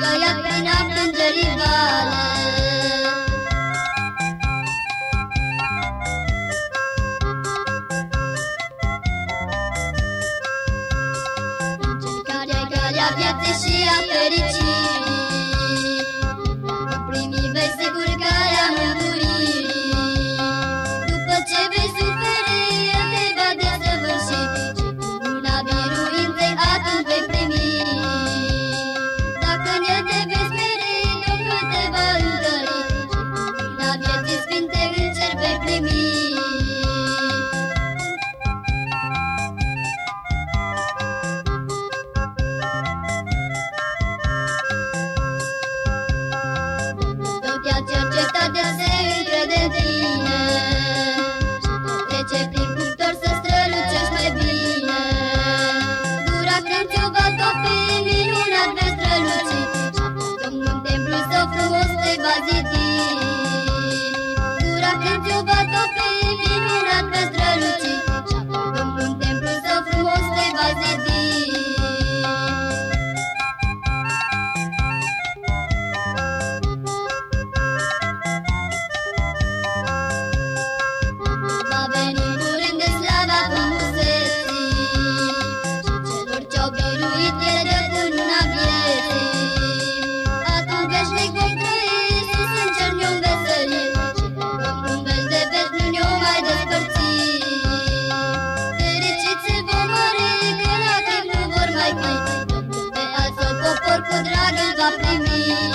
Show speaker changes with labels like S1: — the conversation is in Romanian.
S1: căia prin a plângerii vale. Încercarea calea vieții și a fericirii, nu primi vei sigur calea mântuirii. După ce vei suferi, El te va desăvârși și cu mâna biruinței atunci vei primi. Dacă în El te vei smeri, Domnul te va întări și cu mâna vieții sfinte în cer vei primi. Te-a cercetat de se încrede în tine și te trece prin cuptor să strălucești mai bine. Dura când ți-o va topi, minunat vei străluci și apoi Domnul în templu său frumos te va zidi. Dura când ți-o va topi, minunat vei străluci și apoi Domnul în templu său frumos te va zidi. Va veni curând de slava frumuseții și celor ce-au biruit El dă cununa vieții. Atunci veșnic vom trăi, sus în cer ne-om veseli și de Domnul veci de veci nu ne-o mai despărți. Fericiți se vom mări, că la timp nu vor mai fi, Domnul pe al său popor cu drag îl va primi.